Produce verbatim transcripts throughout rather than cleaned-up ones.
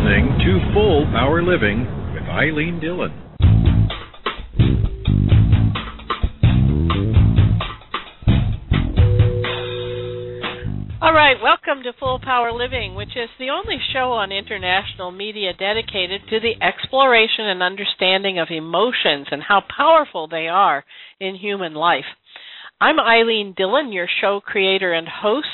listening to Full Power Living with Eileen Dillon. All right, welcome to Full Power Living, which is the only show on international media dedicated to the exploration and understanding of emotions and how powerful they are in human life. I'm Eileen Dillon, your show creator and host,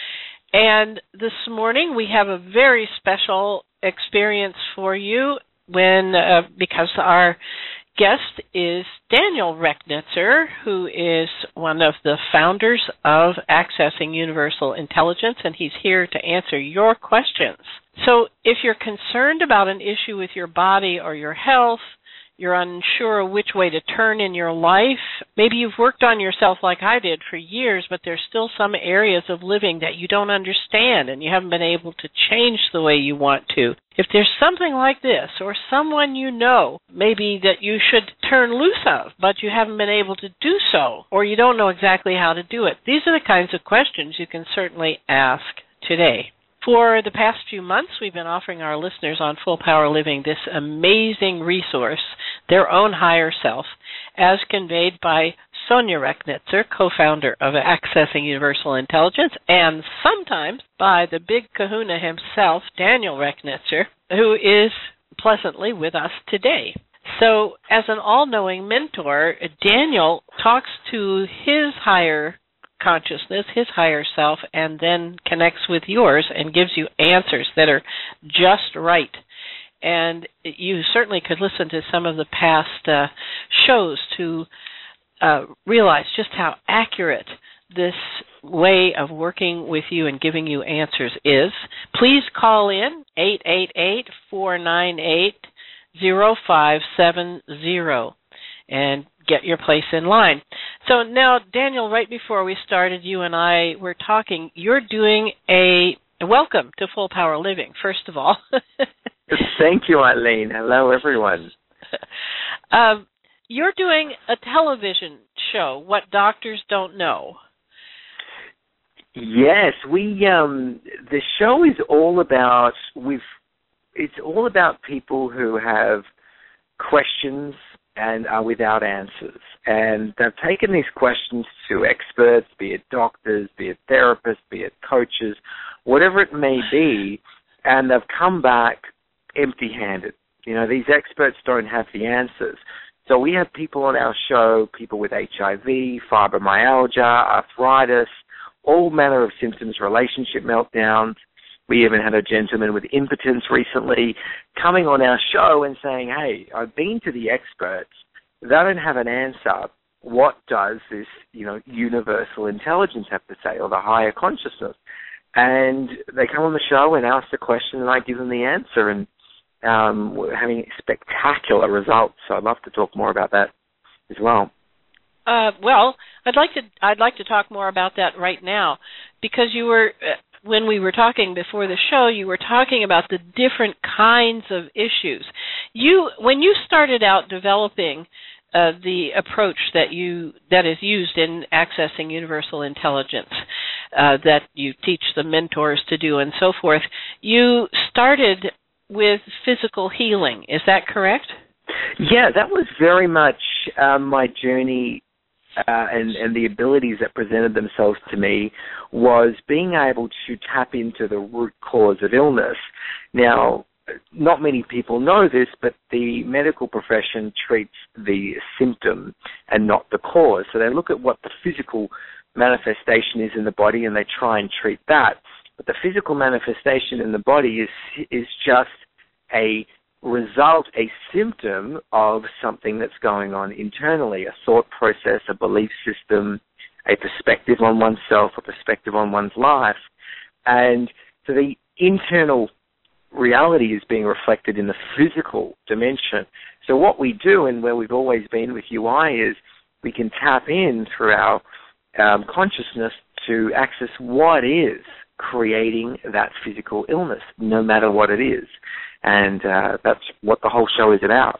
and this morning we have a very special experience for you when uh, because our guest is Daniel Rechnitzer, who is one of the founders of Accessing Universal Intelligence, and he's here to answer your questions. So if you're concerned about an issue with your body or your health, you're unsure which way to turn in your life, maybe you've worked on yourself like I did for years, but there's still some areas of living that you don't understand and you haven't been able to change the way you want to. If there's something like this, or someone you know maybe that you should turn loose of, but you haven't been able to do so, or you don't know exactly how to do it, these are the kinds of questions you can certainly ask today. For the past few months, we've been offering our listeners on Full Power Living this amazing resource, Their Own Higher Self, as conveyed by Sonia Rechnitzer, co-founder of Accessing Universal Intelligence, and sometimes by the big kahuna himself, Daniel Rechnitzer, who is pleasantly with us today. So, as an all-knowing mentor, Daniel talks to his higher consciousness, his higher self, and then connects with yours and gives you answers that are just right. And you certainly could listen to some of the past uh, shows to uh, realize just how accurate this way of working with you and giving you answers is. Please call in eight eight eight, four nine eight, zero five seven zero and get your place in line. So now, Daniel, right before we started, you and I were talking. You're doing a welcome to Full Power Living, first of all. Thank you, Eileen. Hello, everyone. Um, you're doing a television show, What Doctors Don't Know. Yes, we. Um, the show is all about. We've. It's all about people who have questions and are without answers. And they've taken these questions to experts, be it doctors, be it therapists, be it coaches, whatever it may be, and they've come back empty-handed. You know, these experts don't have the answers. So we have people on our show, people with H I V, fibromyalgia, arthritis, all manner of symptoms, relationship meltdowns. We even had a gentleman with impotence recently coming on our show and saying, hey, I've been to the experts. They don't have an answer. What does this, you know, universal intelligence have to say, or the higher consciousness? And they come on the show and ask the question, and I give them the answer. And um, we're having spectacular results. So I'd love to talk more about that as well. Uh, well, I'd like to I'd like to talk more about that right now, because you were uh, when we were talking before the show, you were talking about the different kinds of issues. You when you started out developing uh, the approach that you that is used in Accessing Universal Intelligence, uh, that you teach the mentors to do and so forth, you started with physical healing. Is that correct? Yeah, that was very much um, my journey. Uh, and, and the abilities that presented themselves to me was being able to tap into the root cause of illness. Now, not many people know this, but the medical profession treats the symptom and not the cause. So they look at what the physical manifestation is in the body and they try and treat that. But the physical manifestation in the body is is just a result, a symptom of something that's going on internally, a thought process, a belief system, a perspective on oneself, a perspective on one's life. And so the internal reality is being reflected in the physical dimension. So what we do, and where we've always been with U I, is we can tap in through our um, consciousness to access what is creating that physical illness, no matter what it is. And uh, that's what the whole show is about.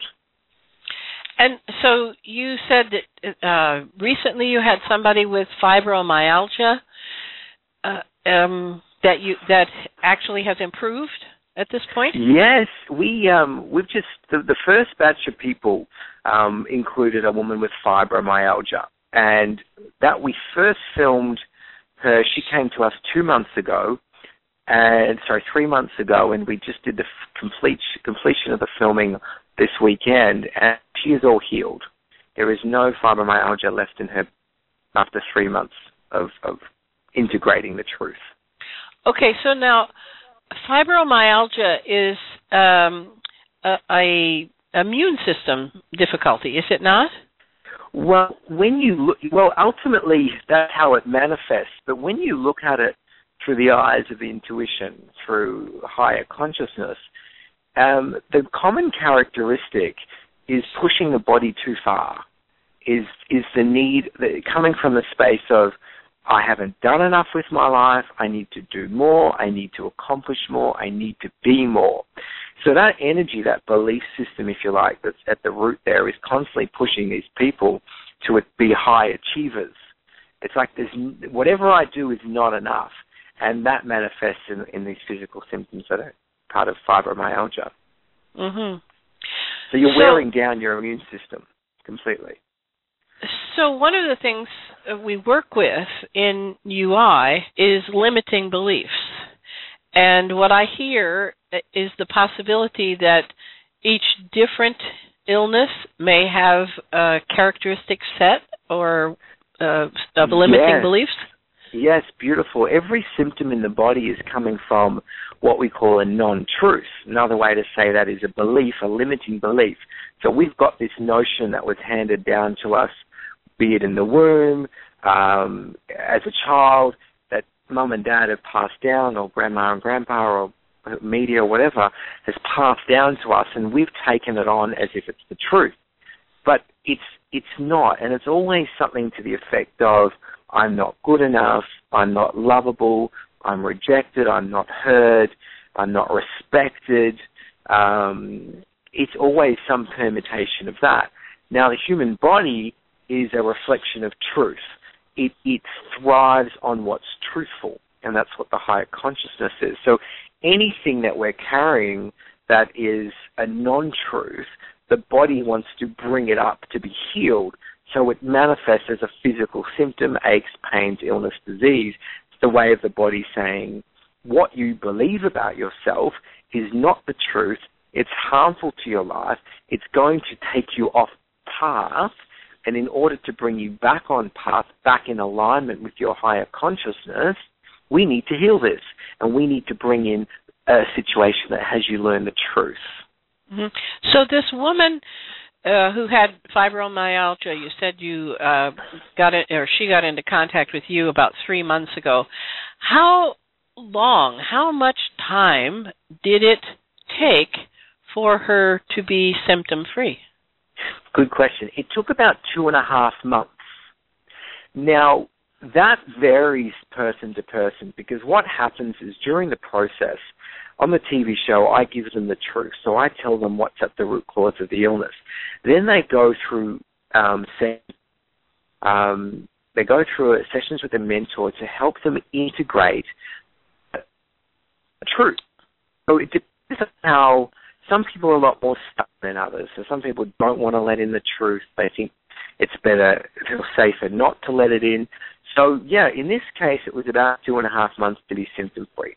And so you said that uh, recently you had somebody with fibromyalgia uh, um, that you that actually has improved. at this point? Yes, we um, we've just the, the first batch of people um, included a woman with fibromyalgia, and that we first filmed her. She came to us two months ago, and sorry, three months ago, and we just did the f- complete completion of the filming this weekend, and she is all healed. There is no fibromyalgia left in her after three months of, of integrating the truth. Okay, so now fibromyalgia is um, a, a immune system difficulty, is it not? Well, when you look, well, ultimately that's how it manifests. But when you look at it through the eyes of the intuition, through higher consciousness, um, the common characteristic is pushing the body too far. Is is the need the, coming from the space of I haven't done enough with my life, I need to do more, I need to accomplish more, I need to be more. So that energy, that belief system, if you like, that's at the root there is constantly pushing these people to be high achievers. It's like there's, whatever I do is not enough, and that manifests in, in these physical symptoms that are part of fibromyalgia. Mm-hmm. So you're so, wearing down your immune system completely. So one of the things we work with in U I is limiting beliefs. And what I hear is the possibility that each different illness may have a characteristic set or uh, of limiting yes. beliefs. Yes, beautiful. Every symptom in the body is coming from what we call a non-truth. Another way to say that is a belief, a limiting belief. So we've got this notion that was handed down to us, be it in the womb, um, as a child, that mum and dad have passed down, or grandma and grandpa, or media, or whatever, has passed down to us, and we've taken it on as if it's the truth. But it's it's not, and it's always something to the effect of, I'm not good enough, I'm not lovable, I'm rejected, I'm not heard, I'm not respected. Um, it's always some permutation of that. Now, the human body is a reflection of truth. It, it thrives on what's truthful, and that's what the higher consciousness is. So anything that we're carrying that is a non-truth, the body wants to bring it up to be healed, so it manifests as a physical symptom, aches, pains, illness, disease. It's the way of the body saying, what you believe about yourself is not the truth, it's harmful to your life, it's going to take you off path, and in order to bring you back on path, back in alignment with your higher consciousness, we need to heal this, and we need to bring in a situation that has you learn the truth. Mm-hmm. So this woman uh, who had fibromyalgia, you said you uh, got it, or she got into contact with you about three months ago. How long, how much time did it take for her to be symptom-free? Good question. It took about two and a half months. Now, that varies person to person, because what happens is during the process, on the T V show, I give them the truth. So I tell them what's at the root cause of the illness. Then they go through um, um, they go through sessions with a mentor to help them integrate the truth. So it depends on how some people are a lot more stuck than others. So some people don't want to let in the truth. They think it's better, feel safer not to let it in. So, yeah, in this case, it was about two and a half months to be symptom-free.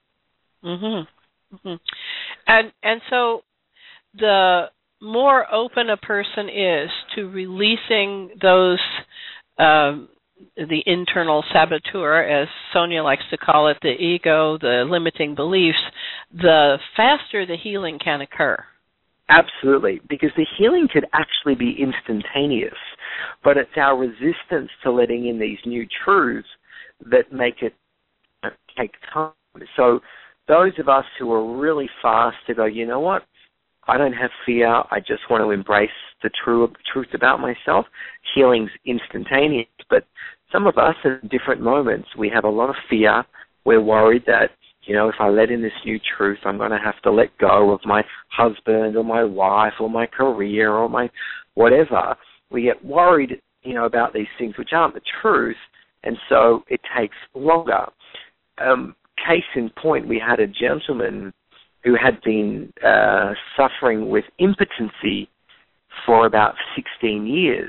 Mm-hmm. Mm-hmm. And and so the more open a person is to releasing those, um, the internal saboteur, as Sonia likes to call it, the ego, the limiting beliefs, the faster the healing can occur. Absolutely, because the healing could actually be instantaneous, but it's our resistance to letting in these new truths that make it take time. So those of us who are really fast to go, you know what, I don't have fear, I just want to embrace the true truth about myself, healing's instantaneous. But some of us in different moments, we have a lot of fear, we're worried that, you know, if I let in this new truth, I'm going to have to let go of my husband or my wife or my career or my whatever. We get worried, you know, about these things which aren't the truth, and so it takes longer. Um, case in point, we had a gentleman who had been uh, suffering with impotency for about sixteen years.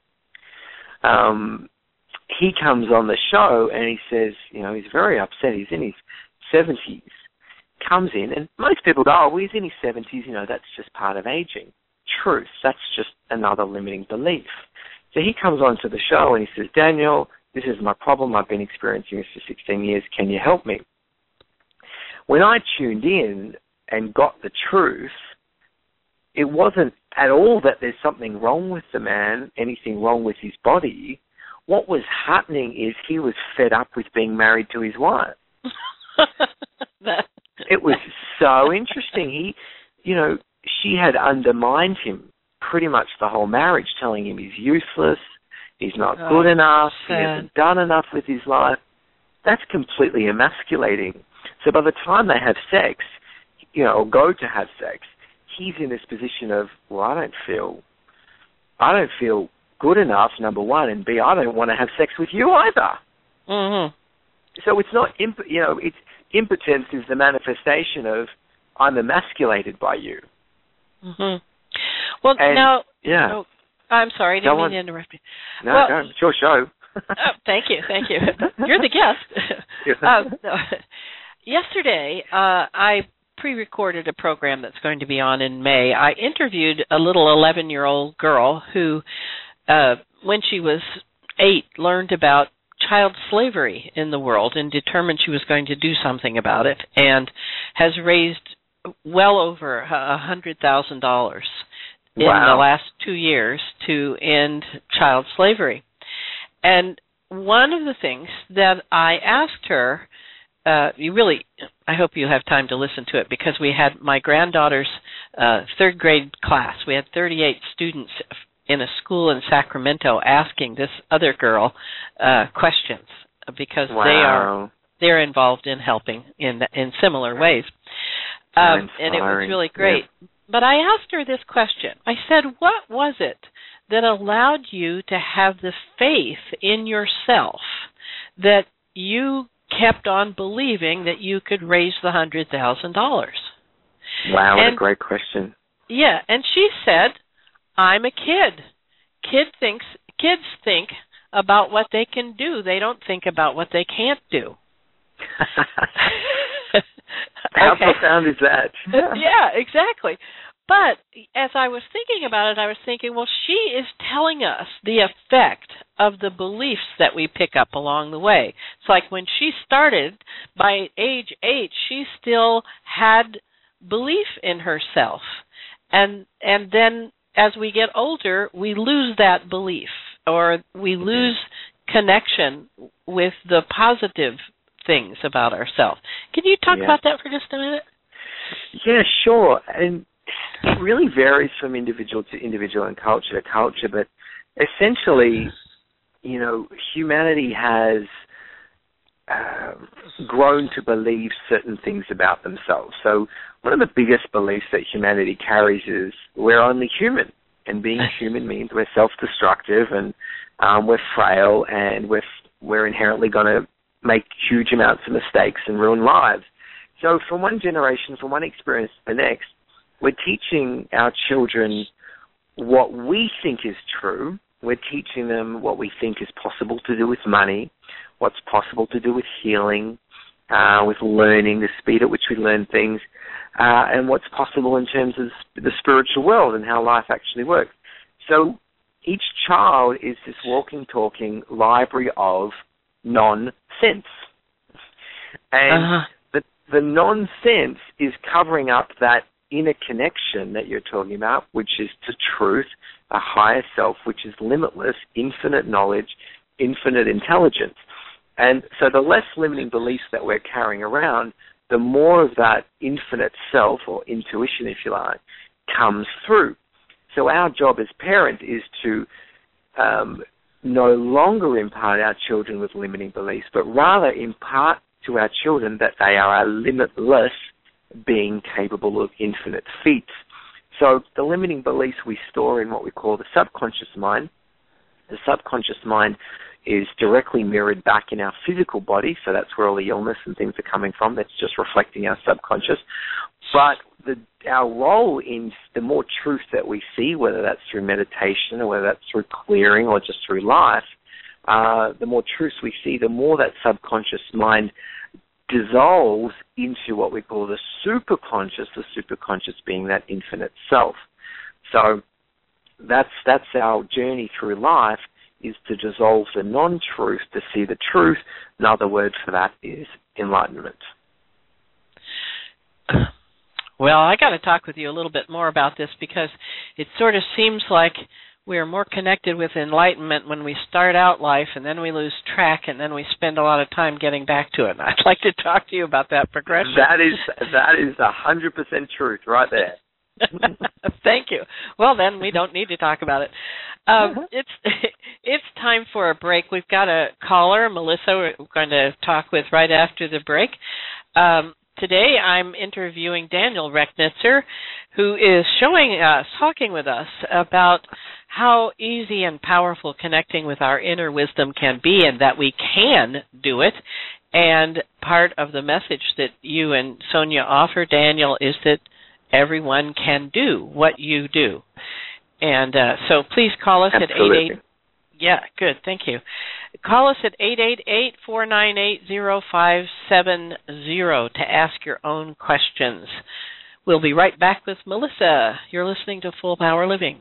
Um, he comes on the show and he says, you know, he's very upset. He's in his seventies. Comes in, and most people go, oh, well, he's in his seventies, you know, that's just part of aging. Truth, that's just another limiting belief. So he comes on to the show and he says, Daniel, this is my problem. I've been experiencing this for sixteen years. Can you help me? When I tuned in and got the truth, it wasn't at all that there's something wrong with the man, anything wrong with his body. What was happening is he was fed up with being married to his wife. that- It was so interesting. He, you know, she had undermined him pretty much the whole marriage, telling him he's useless, he's not oh, good enough, sad. he hasn't done enough with his life. That's completely emasculating. So by the time they have sex, you know, or go to have sex, he's in this position of, well, I don't feel, I don't feel good enough, number one, and B, I don't want to have sex with you either. Mm-hmm. So it's not, imp- you know, it's impotence is the manifestation of I'm emasculated by you. Mm-hmm. Well, and, now, yeah. oh, I'm sorry, I didn't Go mean on. to interrupt you. No, well, go. It's your show. oh, thank you, thank you. You're the guest. uh, no. Yesterday, uh, I pre-recorded a program that's going to be on in May. I interviewed a little eleven-year-old girl who, uh, when she was eight, learned about child slavery in the world and determined she was going to do something about it, and has raised well over a hundred thousand dollars in wow. the last two years to end child slavery. And one of the things that I asked her, uh, you really, I hope you have time to listen to it, because we had my granddaughter's uh, third grade class. We had thirty-eight students in a school in Sacramento asking this other girl uh, questions, because wow. they are they're involved in helping in in similar ways, um, and it was really great. Yeah. But I asked her this question. I said, "What was it that allowed you to have the faith in yourself that you kept on believing that you could raise the hundred thousand dollars?" Wow, what and, a great question. Yeah, and she said, I'm a kid. Kid thinks kids think about what they can do. They don't think about what they can't do. How okay. profound is that? Yeah, exactly. But as I was thinking about it, I was thinking, well, she is telling us the effect of the beliefs that we pick up along the way. It's like when she started, by age eight, she still had belief in herself. And and then as we get older, we lose that belief, or we lose connection with the positive things about ourselves. Can you talk yeah. about that for just a minute? Yeah, sure. And it really varies from individual to individual and culture to culture, but essentially, you know, humanity has uh, grown to believe certain things about themselves. So one of the biggest beliefs that humanity carries is we're only human, and being human means we're self-destructive, and um, we're frail, and we're we're inherently going to make huge amounts of mistakes and ruin lives. So from one generation, from one experience to the next, we're teaching our children what we think is true. We're teaching them what we think is possible to do with money, what's possible to do with healing, uh, with learning, the speed at which we learn things, uh, and what's possible in terms of the spiritual world and how life actually works. So each child is this walking, talking library of nonsense. And uh-huh. the, the nonsense is covering up that inner connection that you're talking about, which is to truth, a higher self, which is limitless, infinite knowledge, infinite intelligence. And so the less limiting beliefs that we're carrying around, the more of that infinite self, or intuition, if you like, comes through. So our job as parents is to um, no longer impart our children with limiting beliefs, but rather impart to our children that they are a limitless being capable of infinite feats. So the limiting beliefs we store in what we call the subconscious mind. The subconscious mind is directly mirrored back in our physical body, so that's where all the illness and things are coming from. That's just reflecting our subconscious. But the, our role in the more truth that we see, whether that's through meditation or whether that's through clearing or just through life, uh, the more truth we see, the more that subconscious mind dissolves into what we call the superconscious, the superconscious being that infinite self. So that's that's our journey through life, is to dissolve the non-truth to see the truth. Another word for that is enlightenment. Well, I got to talk with you a little bit more about this, because it sort of seems like we're more connected with enlightenment when we start out life, and then we lose track, and then we spend a lot of time getting back to it. And I'd like to talk to you about that progression. That is that is a hundred percent truth right there. Thank you. Well, then we don't need to talk about it. Um, it's it's time for a break. We've got a caller, Melissa, we're going to talk with right after the break. Um, today I'm interviewing Daniel Rechnitzer, who is showing us, talking with us about how easy and powerful connecting with our inner wisdom can be, and that we can do it. And part of the message that you and Sonia offer, Daniel, is that everyone can do what you do. And uh, so please call us Absolutely. at eight eight. Yeah, good. Thank you. Call us at eight eight eight, four nine eight, zero five seven zero to ask your own questions. We'll be right back with Melissa. You're listening to Full Power Living.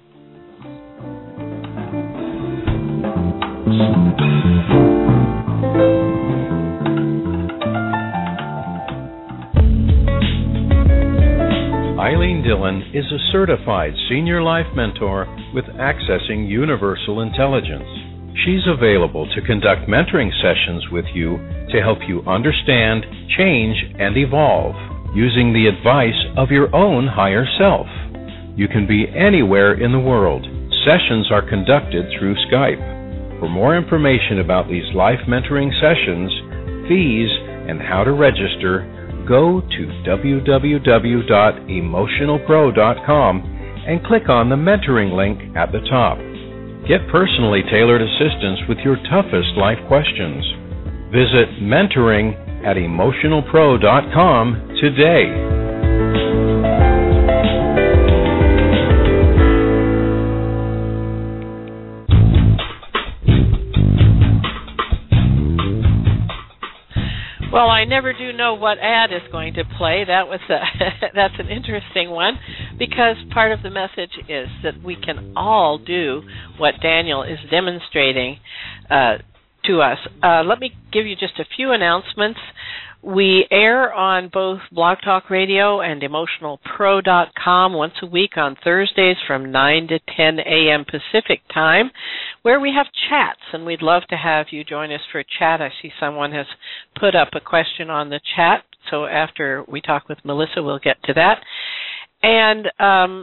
Eileen Dillon is a certified senior life mentor with Accessing Universal Intelligence. She's available to conduct mentoring sessions with you to help you understand, change, and evolve using the advice of your own higher self. You can be anywhere in the world. Sessions are conducted through Skype. For more information about these life mentoring sessions, fees, and how to register, go to w w w dot emotional pro dot com and click on the mentoring link at the top. Get personally tailored assistance with your toughest life questions. Visit mentoring at emotional pro dot com today. Well, I never do know what ad is going to play. That was a, that's an interesting one, because part of the message is that we can all do what Daniel is demonstrating uh, to us. Uh, let me give you just a few announcements. We air on both Blog Talk Radio and emotional pro dot com once a week on Thursdays from nine to ten a.m. Pacific time, where we have chats, and we'd love to have you join us for a chat. I see someone has put up a question on the chat, so after we talk with Melissa, we'll get to that. And um,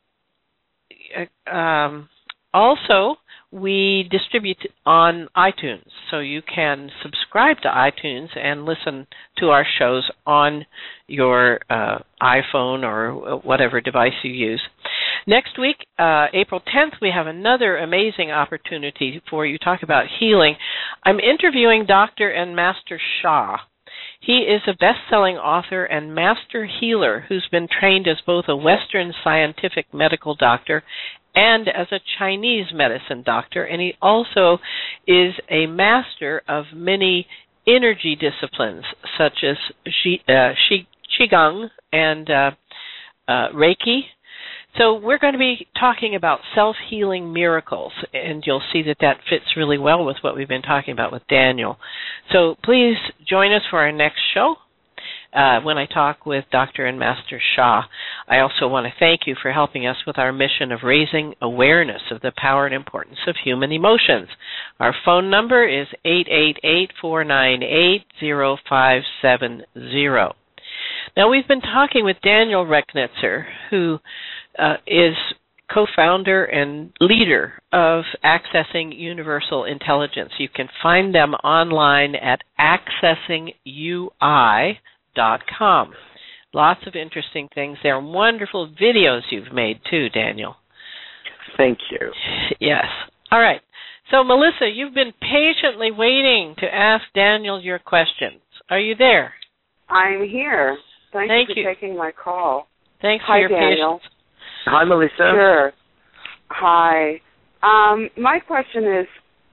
um, also, we distribute on iTunes, so you can subscribe to iTunes and listen to our shows on your uh, iPhone or whatever device you use. Next week, uh, April tenth, we have another amazing opportunity for you to talk about healing. I'm interviewing Doctor and Master Sha. He is a best-selling author and master healer who's been trained as both a Western scientific medical doctor and as a Chinese medicine doctor, and he also is a master of many energy disciplines, such as Qi, uh, Qi, Qigong and uh, uh, Reiki. So we're going to be talking about self-healing miracles, and you'll see that that fits really well with what we've been talking about with Daniel. So please join us for our next show. Uh, when I talk with Doctor and Master Sha. I also want to thank you for helping us with our mission of raising awareness of the power and importance of human emotions. Our phone number is eight eight eight, four nine eight, zero five seven zero. Now, we've been talking with Daniel Rechnitzer, who uh, is co-founder and leader of Accessing Universal Intelligence. You can find them online at accessing U I dot com. Lots of interesting things there. Wonderful videos you've made too, Daniel. Thank you. Yes. All right. So, Melissa, you've been patiently waiting to ask Daniel your questions. Are you there? I'm here. Thank, Thank you for you. taking my call. Thanks Hi, for your Daniel. patience. Hi, Melissa. Sure. Hi. Um, my question is,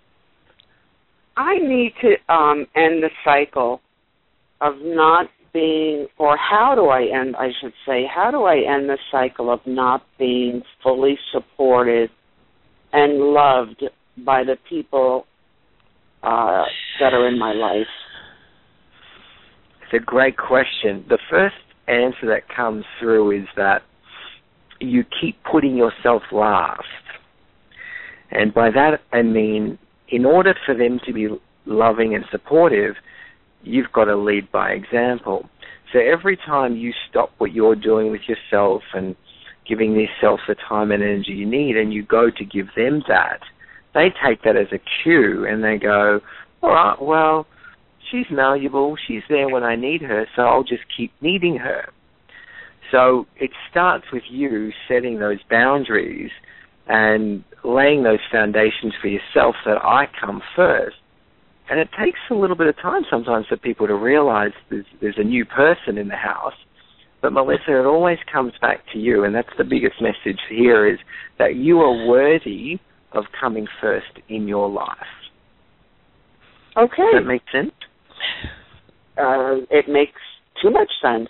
I need to um, end the cycle of not being, or how do I end, I should say, how do I end the cycle of not being fully supported and loved by the people uh, that are in my life? It's a great question. The first answer that comes through is that you keep putting yourself last. And by that I mean, in order for them to be loving and supportive, you've got to lead by example. So every time you stop what you're doing with yourself and giving yourself the time and energy you need, and you go to give them that, they take that as a cue and they go, all right, well, she's malleable, she's there when I need her, so I'll just keep needing her. So it starts with you setting those boundaries and laying those foundations for yourself that I come first. And it takes a little bit of time sometimes for people to realize there's, there's a new person in the house. But Melissa, it always comes back to you, and that's the biggest message here, is that you are worthy of coming first in your life. Okay. Does that make sense? Uh, it makes too much sense.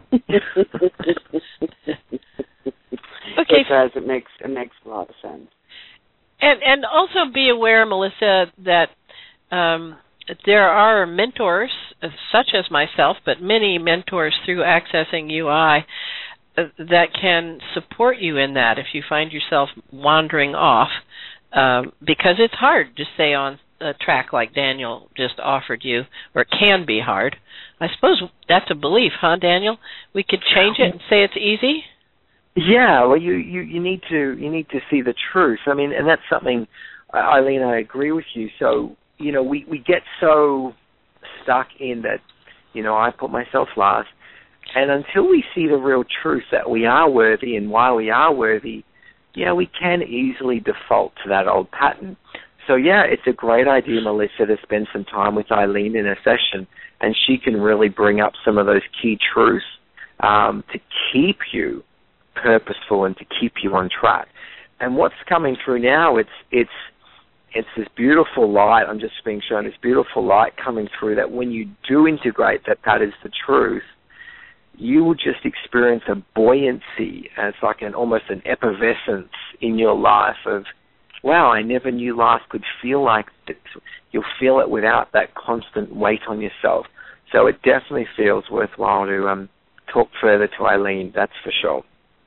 Okay. It does. It makes it makes a lot of sense. And and also be aware, Melissa, that um, there are mentors, uh, such as myself, but many mentors through Accessing U I uh, that can support you in that if you find yourself wandering off, um, because it's hard to stay on a track like Daniel just offered you, or it can be hard. I suppose that's a belief, huh, Daniel? We could change it and say it's easy? Yeah, well, you, you, you need to you need to see the truth. I mean, and that's something, Eileen, I agree with you. So, you know, we, we get so stuck in that, you know, I put myself last, and until we see the real truth that we are worthy and why we are worthy, you know, we can easily default to that old pattern. So, yeah, it's a great idea, Melissa, to spend some time with Eileen in a session, and she can really bring up some of those key truths um, to keep you purposeful and to keep you on track. And what's coming through now, it's it's it's this beautiful light. I'm just being shown this beautiful light coming through that when you do integrate that that is the truth, you will just experience a buoyancy. And it's like an almost an effervescence in your life of, wow, I never knew life could feel like this. You'll feel it without that constant weight on yourself. So it definitely feels worthwhile to um, talk further to Eileen, that's for sure.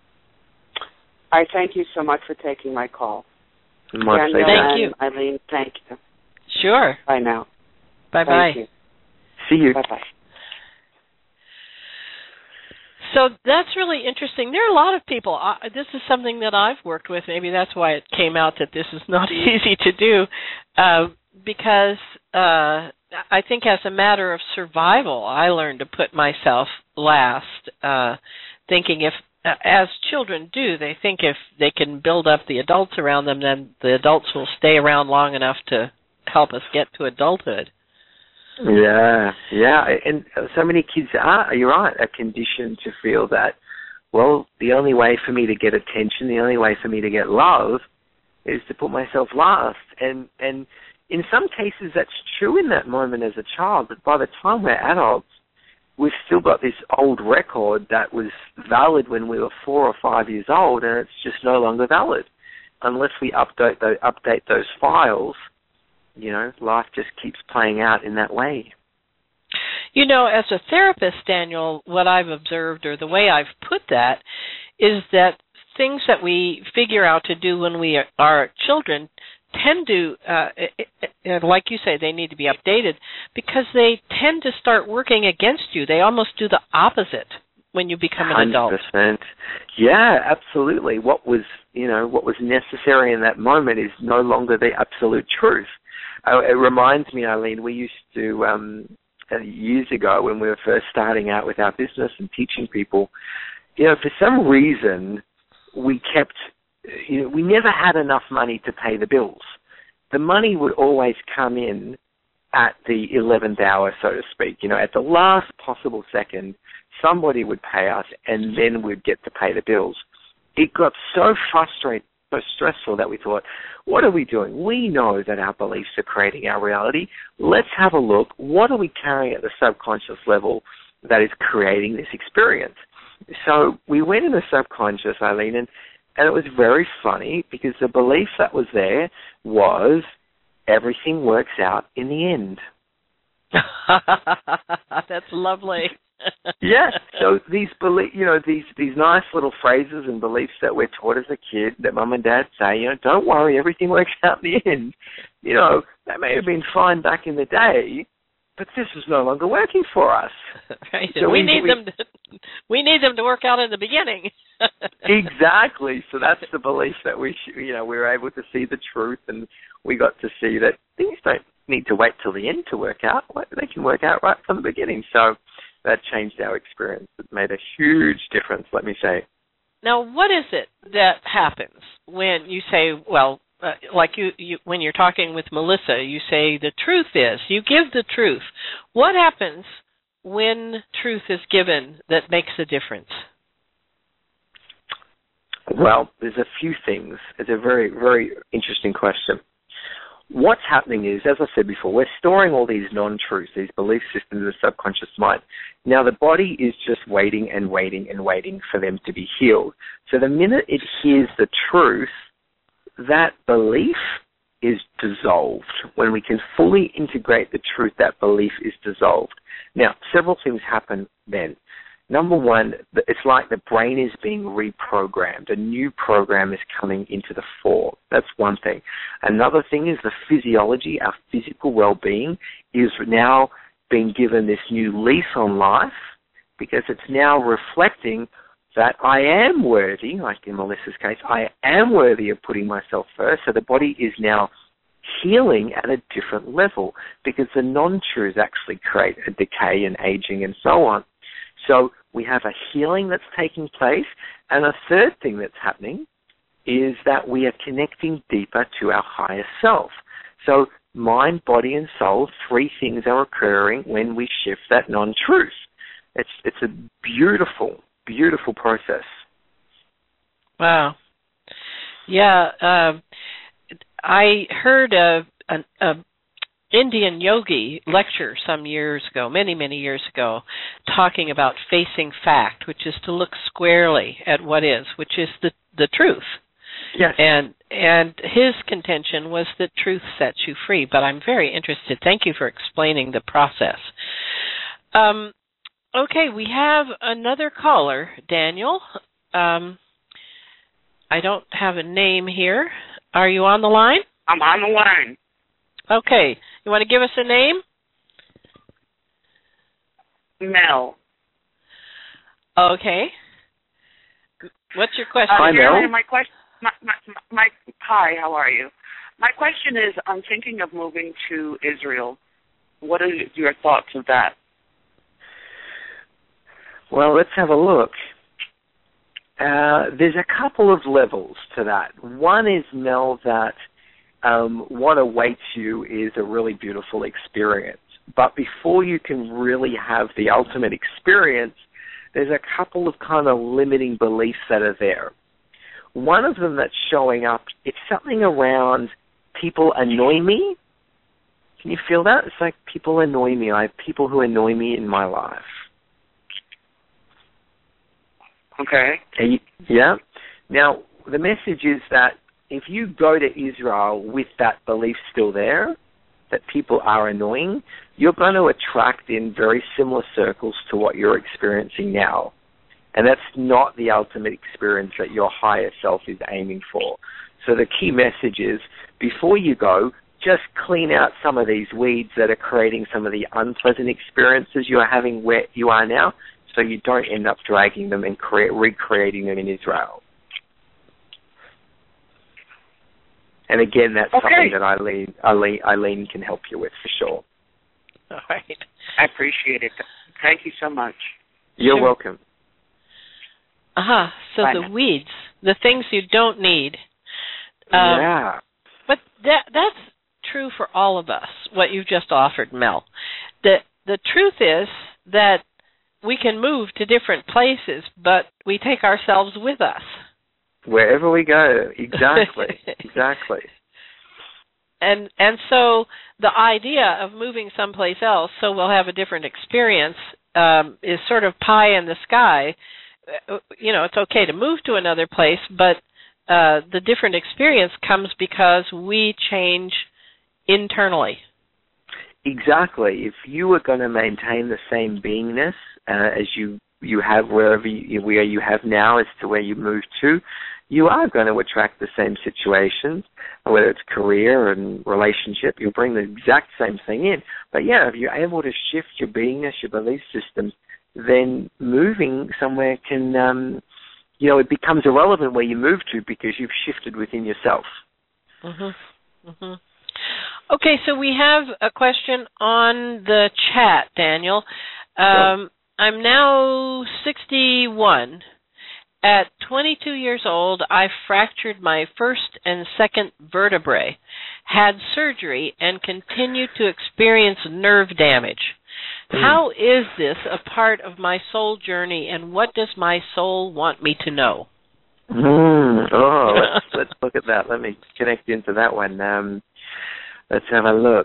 I thank you so much for taking my call. My Daniel pleasure. Thank you. and Eileen, thank you. Sure. Bye now. Bye-bye. Thank you. See you. Bye-bye. So that's really interesting. There are a lot of people. Uh, this is something that I've worked with. Maybe that's why it came out that this is not easy to do, uh, because uh, I think as a matter of survival, I learned to put myself last, uh, thinking if, uh, as children do, they think if they can build up the adults around them, then the adults will stay around long enough to help us get to adulthood. Yeah, yeah, and so many kids are, you're right, are conditioned to feel that, well, the only way for me to get attention, the only way for me to get love is to put myself last. And and in some cases that's true in that moment as a child, but by the time we're adults, we've still got this old record that was valid when we were four or five years old, and it's just no longer valid. Unless we update those, update those files, you know, life just keeps playing out in that way. You know, as a therapist, Daniel, what I've observed, or the way I've put that, is that things that we figure out to do when we are children tend to, uh, like you say, they need to be updated because they tend to start working against you. They almost do the opposite when you become an adult. one hundred percent. Yeah, absolutely. What was, you know, what was necessary in that moment is no longer the absolute truth. Uh, it reminds me, Eileen, we used to, um, uh, years ago when we were first starting out with our business and teaching people, you know, for some reason we kept, you know, we never had enough money to pay the bills. The money would always come in at the eleventh hour, so to speak, you know, at the last possible second, somebody would pay us, and then we'd get to pay the bills. It got so frustrating, so stressful that we thought, what are we doing? We know that our beliefs are creating our reality. Let's have a look. What are we carrying at the subconscious level that is creating this experience? So we went in the subconscious, Eileen, and, and it was very funny because the belief that was there was everything works out in the end. That's lovely. Yeah. So these belief, you know, these these nice little phrases and beliefs that we're taught as a kid that mum and dad say, you know, don't worry, everything works out in the end. You know, that may have been fine back in the day, but this is no longer working for us. Right. So we, we need we, them. To, we need them to work out in the beginning. Exactly. So that's the belief that we, you know, we were able to see the truth, and we got to see that things don't need to wait till the end to work out. They can work out right from the beginning. So that changed our experience. It made a huge difference, let me say. Now, what is it that happens when you say, well, uh, like you, you, when you're talking with Melissa, you say the truth is, you give the truth. What happens when truth is given that makes a difference? Well, there's a few things. It's a very, very interesting question. What's happening is, as I said before, we're storing all these non-truths, these belief systems in the subconscious mind. Now, the body is just waiting and waiting and waiting for them to be healed. So the minute it hears the truth, that belief is dissolved. When we can fully integrate the truth, that belief is dissolved. Now, several things happen then. Number one, it's like the brain is being reprogrammed. A new program is coming into the fore. That's one thing. Another thing is the physiology, our physical well-being, is now being given this new lease on life because it's now reflecting that I am worthy, like in Melissa's case, I am worthy of putting myself first. So the body is now healing at a different level because the non-truths actually create a decay and aging and so on. So we have a healing that's taking place, and a third thing that's happening is that we are connecting deeper to our higher self. So mind, body, and soul, three things are occurring when we shift that non-truth. It's it's a beautiful, beautiful process. Wow. Yeah, uh, I heard a, a, a Indian yogi lecture some years ago, many, many years ago, talking about facing fact, which is to look squarely at what is, which is the, the truth. Yes. And and his contention was that truth sets you free. But I'm very interested. Thank you for explaining the process. Um, okay, we have another caller, Daniel. Um, I don't have a name here. Are you on the line? I'm on the line. Okay. You want to give us a name? Mel. Okay. What's your question? Hi, Mel. My question, my, my, my, hi, how are you? My question is, I'm thinking of moving to Israel. What are your thoughts of that? Well, let's have a look. Uh, there's a couple of levels to that. One is, Mel, that Um, what awaits you is a really beautiful experience. But before you can really have the ultimate experience, there's a couple of kind of limiting beliefs that are there. One of them that's showing up, it's something around people annoy me. Can you feel that? It's like people annoy me. I have people who annoy me in my life. Okay. You, yeah. Now, the message is that if you go to Israel with that belief still there, that people are annoying, you're going to attract in very similar circles to what you're experiencing now. And that's not the ultimate experience that your higher self is aiming for. So the key message is, before you go, just clean out some of these weeds that are creating some of the unpleasant experiences you are having where you are now, so you don't end up dragging them and create, recreating them in Israel. And again, that's okay. something that Eileen, Eileen, Eileen can help you with for sure. All right. I appreciate it. Thank you so much. You're sure. welcome. Uh-huh. So Bye the now. weeds, the things you don't need. Um, yeah. But that that's true for all of us, what you've just offered, Mel. The, the truth is that we can move to different places, but we take ourselves with us. Wherever we go, exactly, exactly. And and so the idea of moving someplace else so we'll have a different experience um, is sort of pie in the sky. You know, it's okay to move to another place, but uh, the different experience comes because we change internally. Exactly. If you were going to maintain the same beingness uh, as you, you have wherever you, where you have now as to where you move to, you are going to attract the same situations, whether it's career and relationship. You'll bring the exact same thing in. But yeah, if you're able to shift your beingness, your belief systems, then moving somewhere can, um, you know, it becomes irrelevant where you move to because you've shifted within yourself. Mm-hmm. Mm-hmm. Okay, so we have a question on the chat, Daniel. Um, sure. I'm now sixty-one. At twenty-two years old, I fractured my first and second vertebrae, had surgery, and continue to experience nerve damage. Mm. How is this a part of my soul journey, and what does my soul want me to know? Mm. Oh, let's, let's look at that. Let me connect into that one. Um, let's have a look.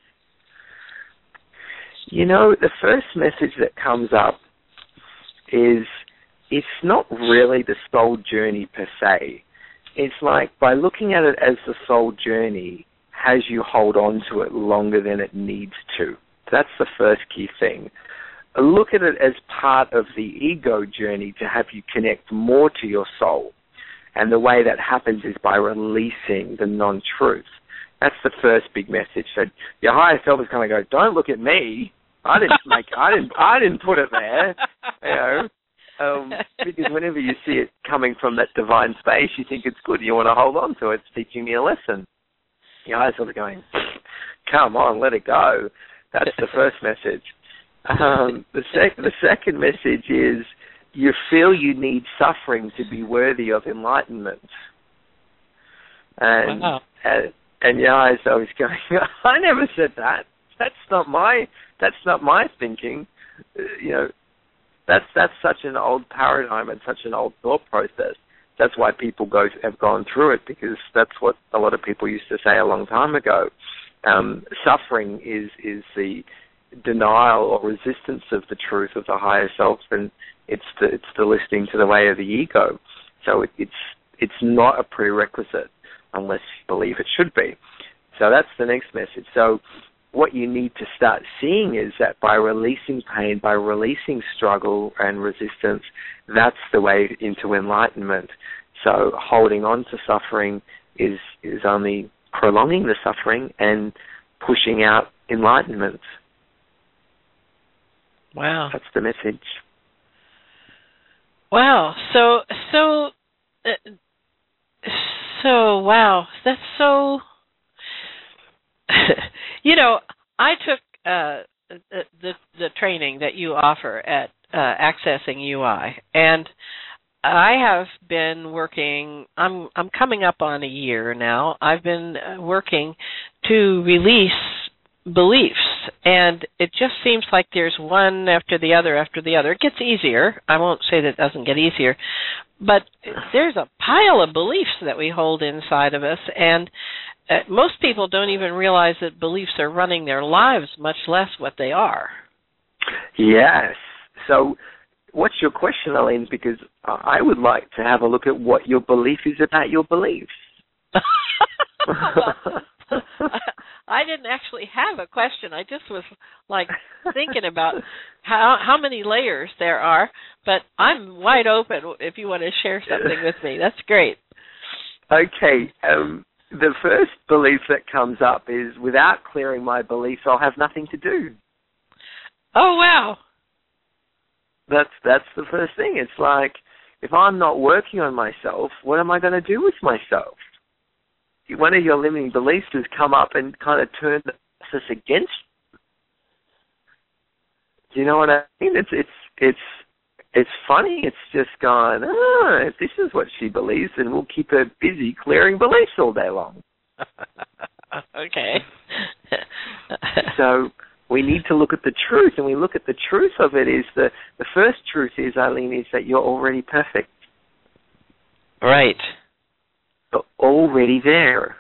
You know, the first message that comes up is it's not really the soul journey per se. It's like by looking at it as the soul journey has you hold on to it longer than it needs to. That's the first key thing. Look at it as part of the ego journey to have you connect more to your soul. And the way that happens is by releasing the non-truth. That's the first big message. So your higher self is going to go, don't look at me. I didn't make. I didn't. I didn't put it there. You know. Um, because whenever you see it coming from that divine space, you think it's good. You want to hold on to it. It's teaching me a lesson. Your eyes sort of going, come on, let it go. That's the first message. Um, the, sec- the second message is you feel you need suffering to be worthy of enlightenment. And, wow. and, and your eyes always going, I never said that. That's not my, that's not my thinking. Uh, you know, That's that's such an old paradigm and such an old thought process. That's why people go have gone through it, because that's what a lot of people used to say a long time ago. Um, suffering is is the denial or resistance of the truth of the higher self, and it's the it's the listening to the way of the ego. So it, it's it's not a prerequisite unless you believe it should be. So that's the next message. So what you need to start seeing is that by releasing pain, by releasing struggle and resistance, that's the way into enlightenment. So holding on to suffering is is only prolonging the suffering and pushing out enlightenment. Wow. That's the message. Wow. So, so, uh, so, wow. That's so... You know, I took uh, the, the the training that you offer at uh, Accessing U I, and I have been working. I'm I'm coming up on a year now. I've been working to release beliefs, and it just seems like there's one after the other after the other. It gets easier. I won't say that it doesn't get easier, but there's a pile of beliefs that we hold inside of us, and Uh, most people don't even realize that beliefs are running their lives, much less what they are. Yes. So what's your question, Aline? Because I would like to have a look at what your belief is about your beliefs. I didn't actually have a question. I just was, like, thinking about how how many layers there are. But I'm wide open if you want to share something with me. That's great. Okay. Um The first belief that comes up is, without clearing my beliefs, I'll have nothing to do. Oh, wow. That's that's the first thing. It's like, if I'm not working on myself, what am I going to do with myself? One of your limiting beliefs has come up and kind of turned the process against you. Do you know what I mean? It's it's it's it's funny. It's just gone, ah, if this is what she believes, then we'll keep her busy clearing beliefs all day long. Okay. So We need to look at the truth, and we look at the truth of it is the, the first truth is, Eileen, is that you're already perfect. Right. You're already there.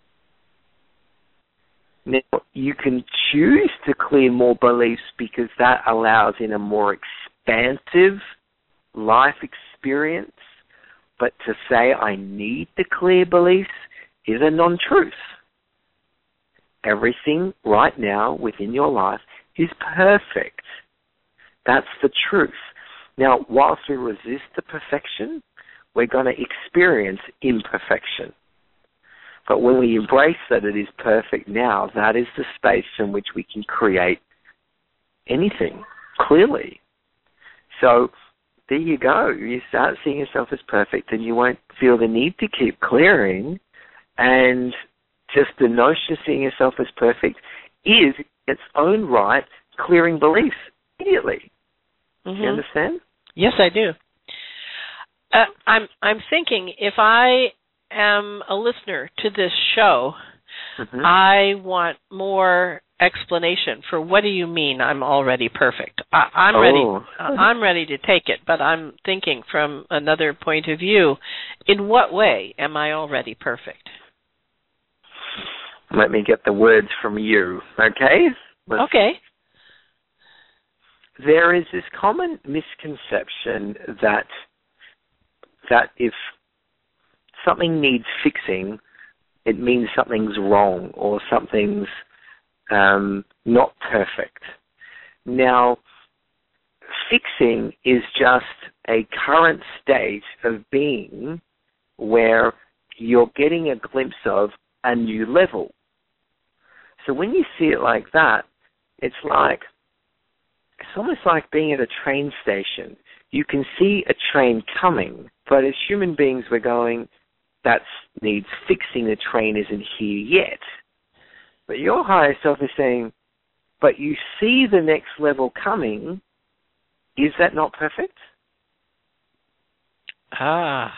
Now, you can choose to clear more beliefs because that allows in a more expansive life experience, but to say I need to clear beliefs is a non-truth. Everything right now within your life is perfect. That's the truth. Now, whilst we resist the perfection, we're going to experience imperfection. But when we embrace that it is perfect now, that is the space in which we can create anything, clearly. So there you go. You start seeing yourself as perfect and you won't feel the need to keep clearing. And just the notion of seeing yourself as perfect is its own right clearing beliefs immediately. Mm-hmm. You understand? Yes, I do. Uh, I'm I'm thinking if I am a listener to this show, mm-hmm. I want more explanation for what do you mean I'm already perfect. I, I'm oh. ready. I'm ready to take it, but I'm thinking from another point of view. In what way am I already perfect? Let me get the words from you, okay? Let's, okay. There is this common misconception that that if something needs fixing, it means something's wrong or something's um, not perfect. Now, fixing is just a current state of being where you're getting a glimpse of a new level. So when you see it like that, it's like, it's almost like being at a train station. You can see a train coming, but as human beings we're going, that needs fixing, the train isn't here yet. But your higher self is saying, but you see the next level coming, is that not perfect? Ah.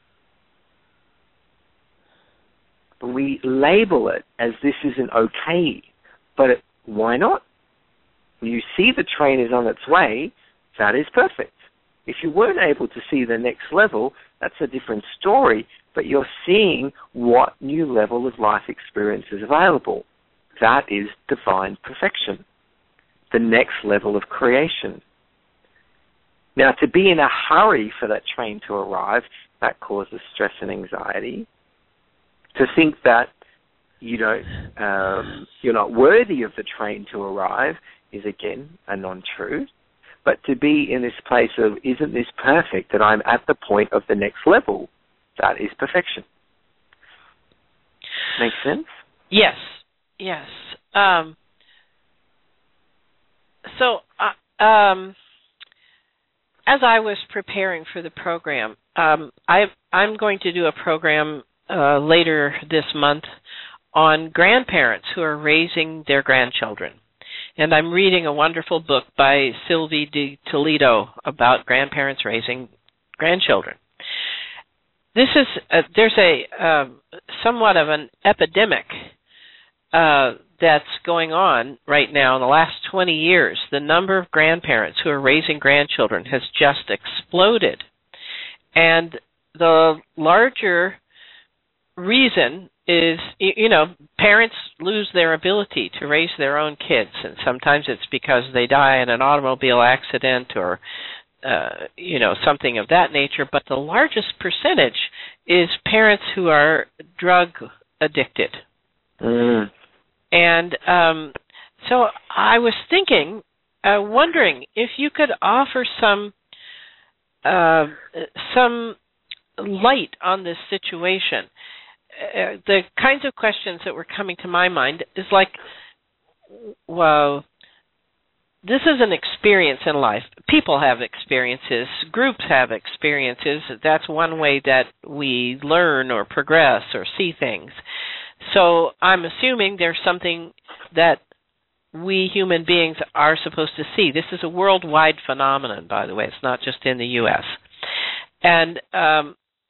We label it as this isn't okay, but it, why not? You see the train is on its way, that is perfect. If you weren't able to see the next level, that's a different story, but you're seeing what new level of life experience is available. That is divine perfection, the next level of creation. Now, to be in a hurry for that train to arrive, that causes stress and anxiety. To think that you don't, um, you're not worthy of the train to arrive is, again, a non-truth. But to be in this place of, isn't this perfect, that I'm at the point of the next level, that is perfection. Make sense? Yes, yes. Um, so, uh, um, as I was preparing for the program, um, I, I'm going to do a program uh, later this month on grandparents who are raising their grandchildren. And I'm reading a wonderful book by Sylvie de Toledo about grandparents raising grandchildren. This is a, there's a uh, somewhat of an epidemic uh, that's going on right now. In the last twenty years, the number of grandparents who are raising grandchildren has just exploded. And the larger reason is, you know, parents lose their ability to raise their own kids, and sometimes it's because they die in an automobile accident or, uh, you know, something of that nature. But the largest percentage is parents who are drug addicted. Mm. And um, so I was thinking, uh, wondering if you could offer some uh, some light on this situation. Uh, the kinds of questions that were coming to my mind is like, well, this is an experience in life. People have experiences. Groups have experiences. That's one way that we learn or progress or see things. So I'm assuming there's something that we human beings are supposed to see. This is a worldwide phenomenon, by the way. It's not just in the U S And um,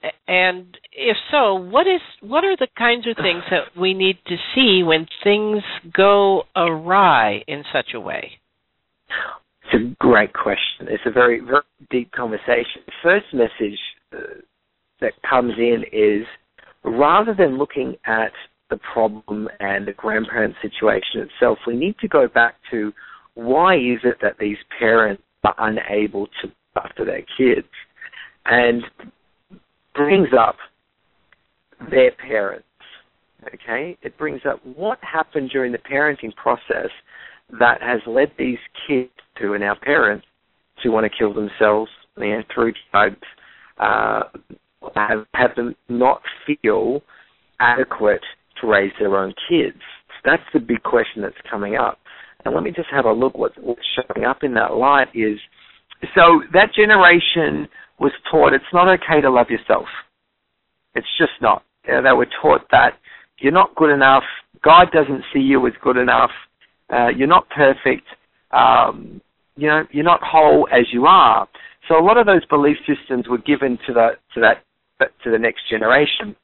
And if so, what is what are the kinds of things that we need to see when things go awry in such a way? It's a great question. It's a very, very deep conversation. The first message uh, that comes in is, rather than looking at the problem and the grandparent situation itself, we need to go back to why is it that these parents are unable to look after their kids, and brings up their parents. Okay, it brings up what happened during the parenting process that has led these kids to, and our parents, to want to kill themselves, you know, through drugs, uh, have, have them not feel adequate to raise their own kids. That's the big question that's coming up. And let me just have a look what's, what's showing up in that light is, so that generation was taught it's not okay to love yourself. It's just not. You know, they were taught that you're not good enough, God doesn't see you as good enough, uh, you're not perfect, um, you know, you're not whole as you are. So a lot of those belief systems were given to the to that to the next generation.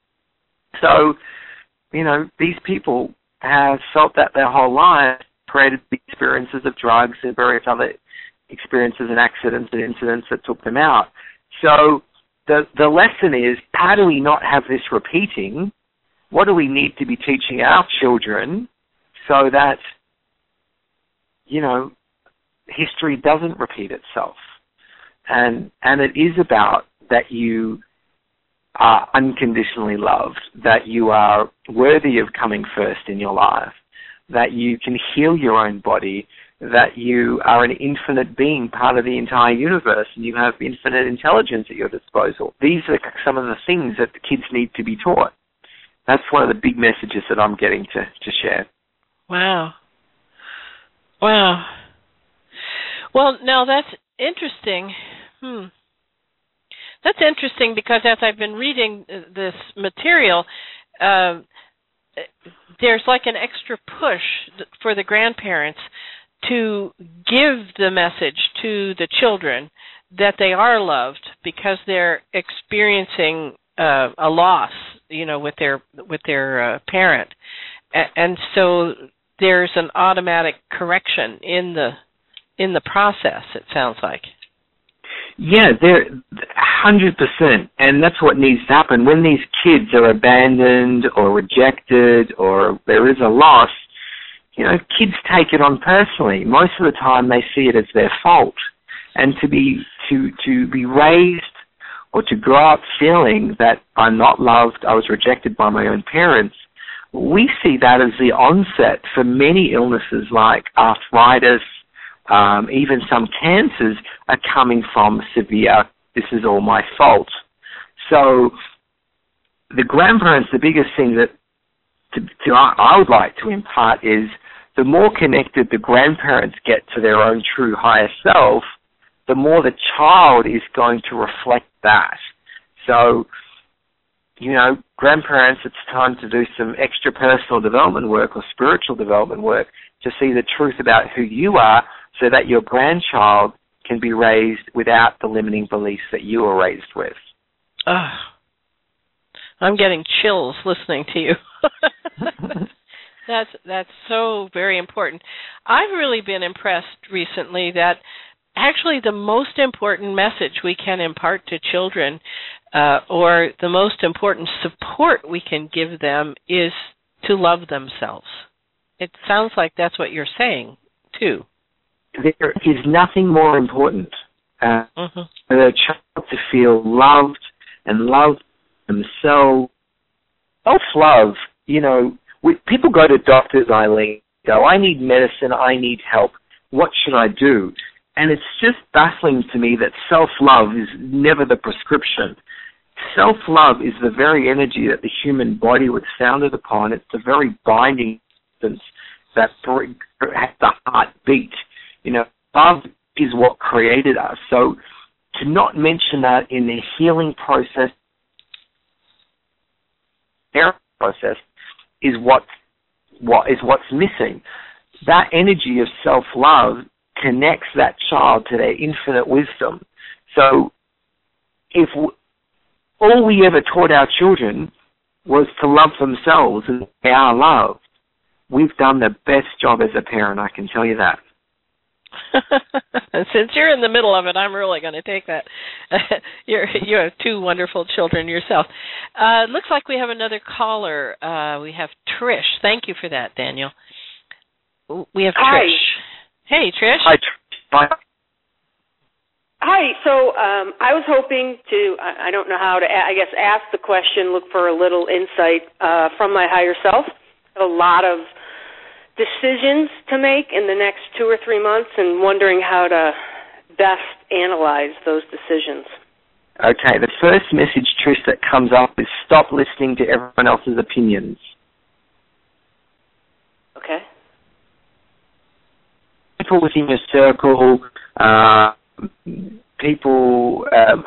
So, you know, these people have felt that their whole life, created the experiences of drugs and various other experiences and accidents and incidents that took them out. So the the lesson is, how do we not have this repeating? What do we need to be teaching our children so that, you know, history doesn't repeat itself? And and it is about that you are unconditionally loved, that you are worthy of coming first in your life, that you can heal your own body, that you are an infinite being, part of the entire universe, and you have infinite intelligence at your disposal. These are some of the things that the kids need to be taught. That's one of the big messages that I'm getting to, to share. Wow. Wow. Well, now that's interesting. Hmm. That's interesting because as I've been reading this material, uh, there's like an extra push for the grandparents to give the message to the children that they are loved because they're experiencing uh, a loss, you know, with their with their uh, parent, a- and so there's an automatic correction in the in the process. It sounds like. Yeah, they're one hundred percent, and that's what needs to happen. When these kids are abandoned or rejected or there is a loss, you know, kids take it on personally. Most of the time they see it as their fault. And to be to to be raised or to grow up feeling that I'm not loved, I was rejected by my own parents, we see that as the onset for many illnesses like arthritis, Um, even some cancers are coming from severe, this is all my fault. So the grandparents, the biggest thing that to, to, I would like to impart is the more connected the grandparents get to their own true higher self, the more the child is going to reflect that. So, you know, grandparents, it's time to do some extra personal development work or spiritual development work to see the truth about who you are, so that your grandchild can be raised without the limiting beliefs that you were raised with. Oh, I'm getting chills listening to you. that's that's so very important. I've really been impressed recently that actually the most important message we can impart to children uh, or the most important support we can give them is to love themselves. It sounds like that's what you're saying, too. There is nothing more important uh, mm-hmm. for a child to feel loved and love themselves. Self-love, you know, we, people go to doctors, Eileen, go, I need medicine, I need help. What should I do? And it's just baffling to me that self-love is never the prescription. Self-love is the very energy that the human body was founded upon. It's the very binding instance that has the heart beat. You know, love is what created us. So to not mention that in the healing process, therapy process, is what what is what's missing. That energy of self-love connects that child to their infinite wisdom. So if all we ever taught our children was to love themselves, and they are loved. We've done the best job as a parent, I can tell you that. Since you're in the middle of it, I'm really going to take that. you're, you have two wonderful children yourself. Uh, looks like we have another caller. Uh, we have Trish. Thank you for that, Daniel. We have Hi. Trish. Hey, Trish. Hi, Trish. Bye. Hi. So um, I was hoping to, I, I don't know how to, I guess, ask the question, look for a little insight uh, from my higher self. A lot of decisions to make in the next two or three months and wondering how to best analyze those decisions. Okay, the first message, Trish, that comes up is stop listening to everyone else's opinions. Okay. People within your circle, uh, people um,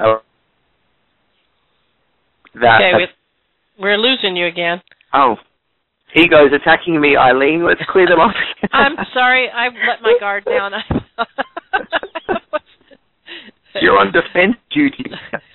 that... Okay, have, we, we're losing you again. Oh. Ego's attacking me, Eileen. Let's clear them off. I'm sorry. I let my guard down. You're on defense duty.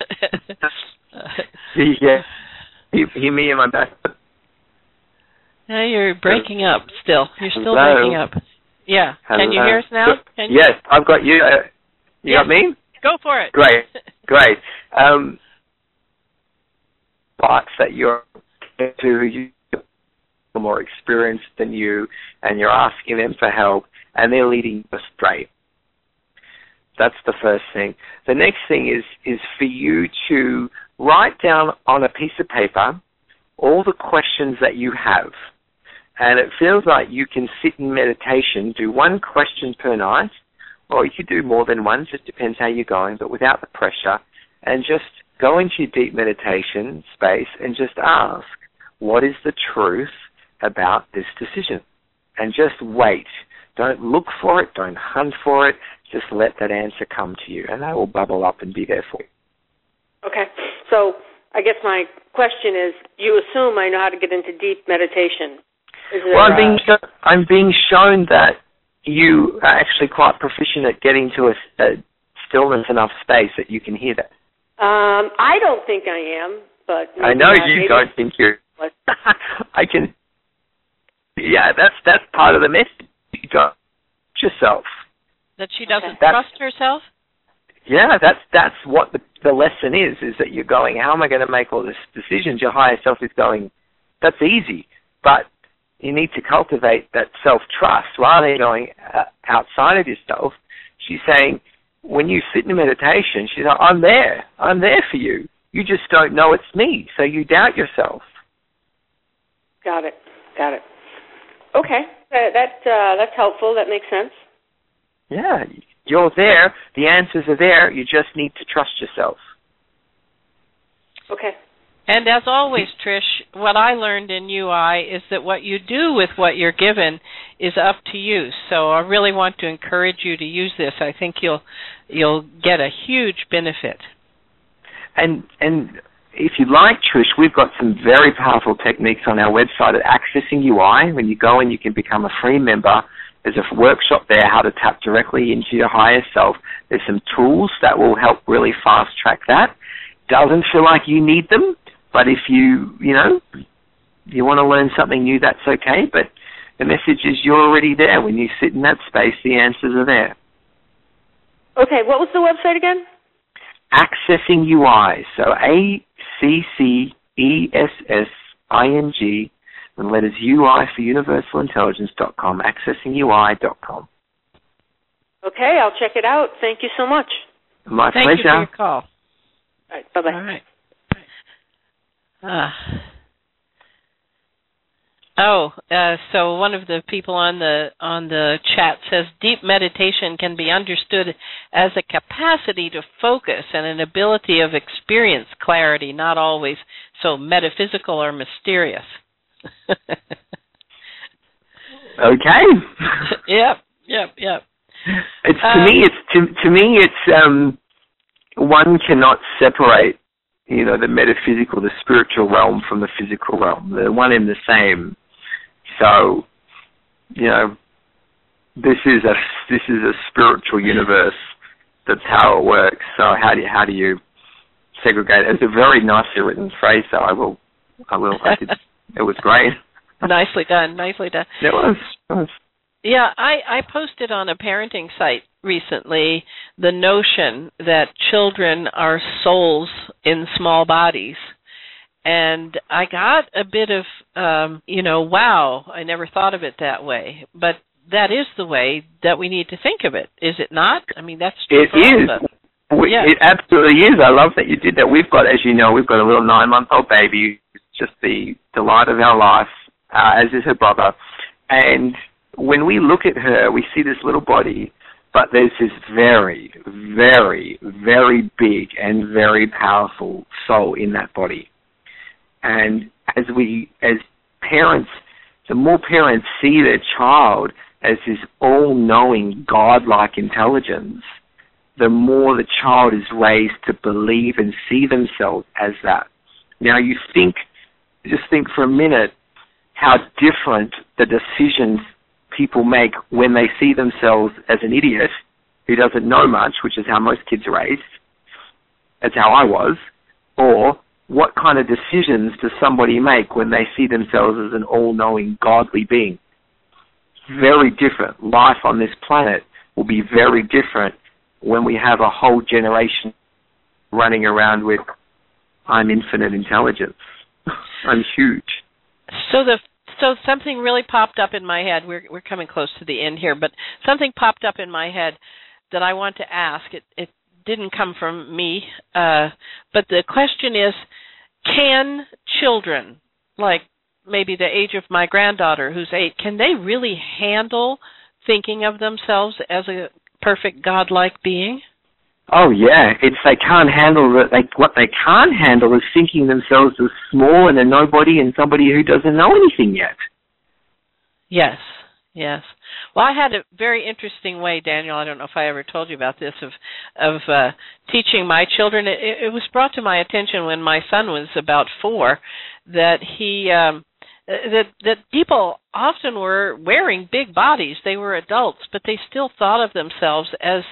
Yeah. You hear me in my back? No, you're breaking up still. You're still Hello? breaking up. Yeah. Hello? Can you hear us now? Can you? Yes, I've got you. Uh, you yes. got me? Go for it. Great. Great. Um, thoughts that you're to you more experienced than you, and you're asking them for help, and they're leading you astray. That's the first thing. The next thing is is for you to write down on a piece of paper all the questions that you have. And it feels like you can sit in meditation, do one question per night, or you could do more than one, just depends how you're going, but without the pressure, and just go into your deep meditation space and just ask, what is the truth about this decision? And just wait. Don't look for it. Don't hunt for it. Just let that answer come to you, and that will bubble up and be there for you. Okay. So I guess my question is, you assume I know how to get into deep meditation. Is there, well, I'm being, uh, shown, I'm being shown that you are actually quite proficient at getting to a, a stillness enough space that you can hear that. Um, I don't think I am, but I know not. you Maybe don't think you're. I can. Yeah, that's that's part of the message. You don't yourself. That she doesn't That's, trust herself? Yeah, that's that's what the, the lesson is, is that you're going, how am I going to make all these decisions? Your higher self is going, that's easy, but you need to cultivate that self-trust rather than going uh, outside of yourself. She's saying, when you sit in meditation, she's like, I'm there. I'm there for you. You just don't know it's me, so you doubt yourself. Got it. Got it. Okay. That, that uh, that's helpful. That makes sense. Yeah, you're there. The answers are there. You just need to trust yourself. Okay. And as always, Trish, what I learned in U I is that what you do with what you're given is up to you. So I really want to encourage you to use this. I think you'll you'll get a huge benefit. And and if you like, Trish, we've got some very powerful techniques on our website at Accessing U I. When you go in, you can become a free member. There's a workshop there, how to tap directly into your higher self. There's some tools that will help really fast-track that. Doesn't feel like you need them, but if you, you know, you want to learn something new, that's okay. But the message is you're already there. When you sit in that space, the answers are there. Okay, what was the website again? Accessing U I. So A C C E S S I N G, and the letters U I for universal intelligence dot com, accessing U I dot com. Okay, I'll check it out. Thank you so much. My Thank pleasure. you for your call. All right, bye-bye. All right. Uh, oh, uh, so one of the people on the on the chat says deep meditation can be understood as a capacity to focus and an ability of experience clarity, not always so metaphysical or mysterious. Okay. Yep, yep, yep. It's to um, me. It's to to me. It's um, one cannot separate, you know, the metaphysical, the spiritual realm from the physical realm. They're one and the same. So, you know, this is a this is a spiritual universe. That's how it works. So how do you, how do you segregate. It's a very nicely written phrase, so I will, I will. I did, it was great. Nicely done, nicely done. It was. It was. Yeah, I, I posted on a parenting site recently the notion that children are souls in small bodies. And I got a bit of, um, you know, wow, I never thought of it that way. But that is the way that we need to think of it, is it not? I mean, that's true. It is. We, yeah. It absolutely is. I love that you did that. We've got, as you know, we've got a little nine-month-old baby. It's just the delight of our life, uh, as is her brother. And when we look at her, we see this little body, but there's this very, very, very big and very powerful soul in that body. And as we, as parents, the more parents see their child as this all-knowing, God-like intelligence, the more the child is raised to believe and see themselves as that. Now you think, just think for a minute how different the decisions people make when they see themselves as an idiot who doesn't know much, which is how most kids are raised. That's how I was. Or what kind of decisions does somebody make when they see themselves as an all-knowing, godly being? Very different. Life on this planet will be very different when we have a whole generation running around with, I'm infinite intelligence. I'm huge. So the so something really popped up in my head. We're we're coming close to the end here, but something popped up in my head that I want to ask. It it didn't come from me, uh, but the question is, can children, like maybe the age of my granddaughter who's eight, can they really handle thinking of themselves as a perfect godlike being? Oh yeah, it's they can't handle it. Like what they can't handle is thinking themselves as small and a nobody and somebody who doesn't know anything yet. Yes, yes. Well, I had a very interesting way, Daniel. I don't know if I ever told you about this of of uh, teaching my children. It, it was brought to my attention when my son was about four that he um, that that people often were wearing big bodies. They were adults, but they still thought of themselves as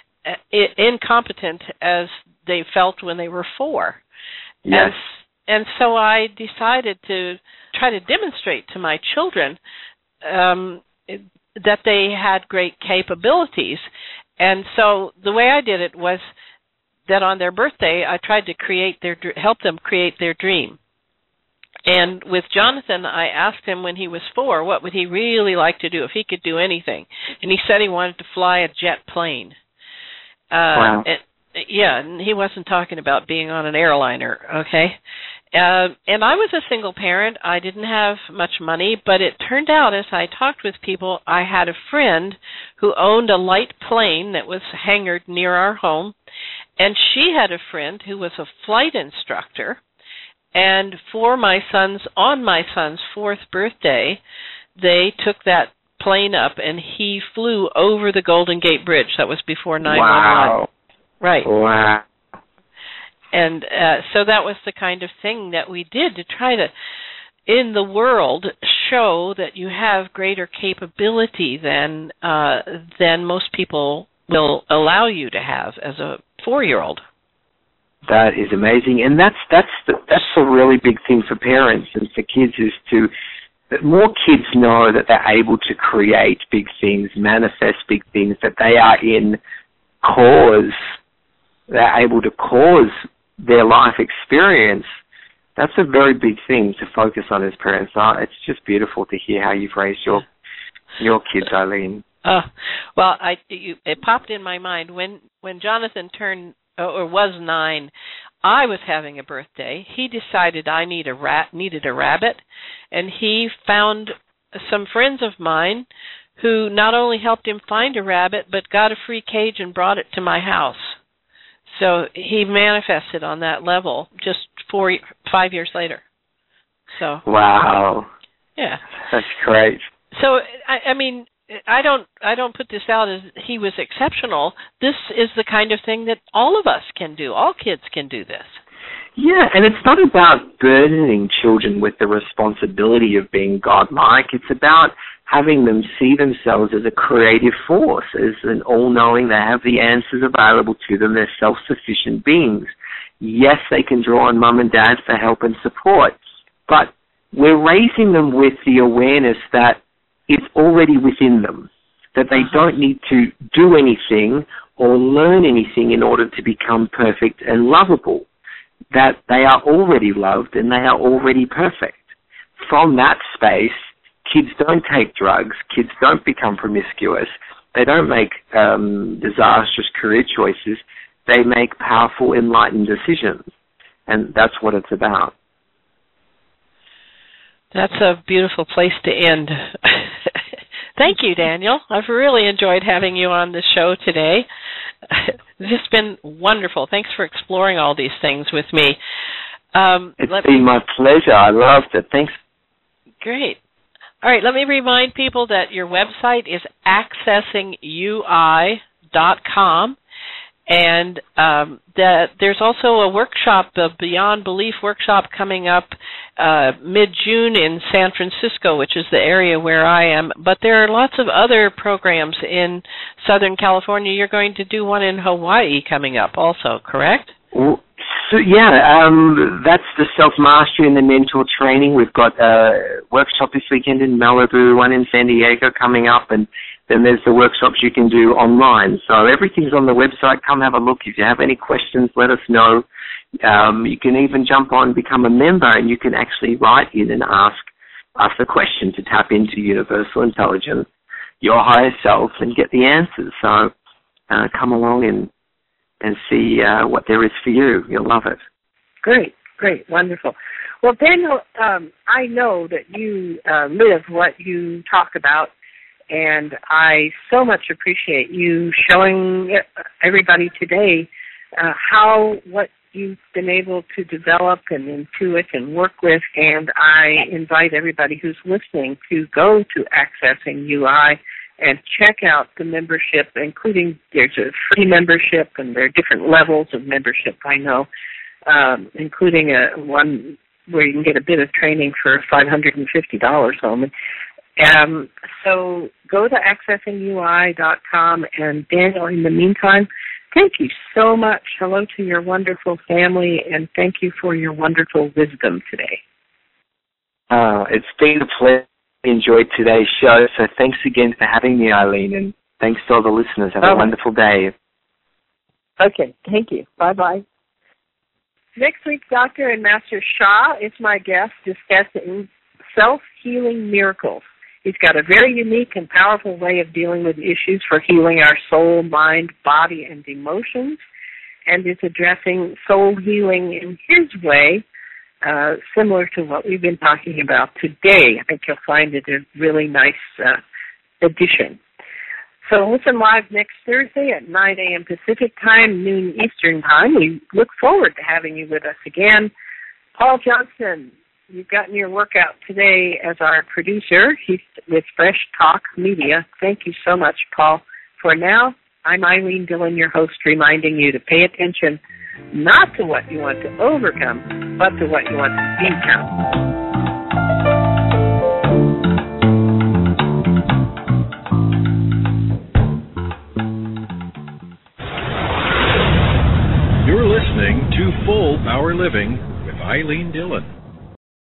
incompetent as they felt when they were four. Yes. And, and so I decided to try to demonstrate to my children um, that they had great capabilities. And so the way I did it was that on their birthday, I tried to create their help them create their dream. And with Jonathan, I asked him when he was four, what would he really like to do if he could do anything? And he said he wanted to fly a jet plane. Uh, wow. And, yeah, and he wasn't talking about being on an airliner, okay? Uh, and I was a single parent. I didn't have much money, but it turned out as I talked with people, I had a friend who owned a light plane that was hangared near our home, and she had a friend who was a flight instructor. And for my son's, on my son's fourth birthday, they took that plane up, and he flew over the Golden Gate Bridge. That was before nine one one. Wow. Right. Wow. And uh, so that was the kind of thing that we did to try to, in the world, show that you have greater capability than uh, than most people will allow you to have as a four-year-old. That is amazing, and that's that's the, that's a really big thing for parents and for kids is to that more kids know that they're able to create big things, manifest big things, that they are in cause, they're able to cause their life experience. That's a very big thing to focus on as parents. Uh, it's just beautiful to hear how you've raised your your kids, Eileen. Uh, well, I you, it popped in my mind when when Jonathan turned or was nine. I was having a birthday. He decided I need a rat, needed a rabbit, and he found some friends of mine who not only helped him find a rabbit, but got a free cage and brought it to my house. So he manifested on that level just four, five years later. So wow, yeah, that's great. So I, I mean. I don't I don't put this out as he was exceptional. This is the kind of thing that all of us can do. All kids can do this. Yeah, and it's not about burdening children with the responsibility of being godlike. It's about having them see themselves as a creative force, as an all-knowing, they have the answers available to them, they're self-sufficient beings. Yes, they can draw on mum and dad for help and support, but we're raising them with the awareness that it's already within them, that they uh-huh. don't need to do anything or learn anything in order to become perfect and lovable, that they are already loved and they are already perfect. From that space, kids don't take drugs, kids don't become promiscuous, they don't make um, disastrous career choices, they make powerful, enlightened decisions. And that's what it's about. That's a beautiful place to end. Thank you, Daniel. I've really enjoyed having you on the show today. It's just been wonderful. Thanks for exploring all these things with me. Um, it's let been me... my pleasure. I loved it. Thanks. Great. All right, let me remind people that your website is accessing U I dot com. And um, that there's also a workshop, the Beyond Belief workshop, coming up uh, mid-June in San Francisco, which is the area where I am. But there are lots of other programs in Southern California. You're going to do one in Hawaii coming up also, correct? Well, so, yeah, um, that's the self-mastery and the mental training. We've got a workshop this weekend in Malibu, one in San Diego coming up, and then there's the workshops you can do online. So everything's on the website. Come have a look. If you have any questions, let us know. Um, you can even jump on, become a member, and you can actually write in and ask us a question to tap into universal intelligence, your higher self, and get the answers. So uh, come along and, and see uh, what there is for you. You'll love it. Great, great, wonderful. Well, Daniel, um, I know that you uh, live what you talk about, and I so much appreciate you showing everybody today uh, how what you've been able to develop and intuit and work with. And I invite everybody who's listening to go to Accessing U I and check out the membership, including there's a free membership and there are different levels of membership, I know, um, including a one where you can get a bit of training for five hundred fifty dollars only. Um, so go to accessing U I dot com, and Daniel, in the meantime, thank you so much. Hello to your wonderful family, and thank you for your wonderful wisdom today. Uh, it's been a pleasure. Enjoyed today's show, so thanks again for having me, Eileen, and thanks to all the listeners. Have Bye-bye. a wonderful day. Okay, thank you. Bye-bye. Next week, Doctor and Master Sha is my guest discussing self-healing miracles. He's got a very unique and powerful way of dealing with issues for healing our soul, mind, body, and emotions, and is addressing soul healing in his way, uh, similar to what we've been talking about today. I think you'll find it a really nice uh, addition. So listen live next Thursday at nine a.m. Pacific Time, noon Eastern Time. We look forward to having you with us again. Paul Johnson, you've gotten your workout today as our producer. He's with Fresh Talk Media. Thank you so much, Paul. For now, I'm Eileen Dillon, your host, reminding you to pay attention not to what you want to overcome, but to what you want to become. You're listening to Full Power Living with Eileen Dillon.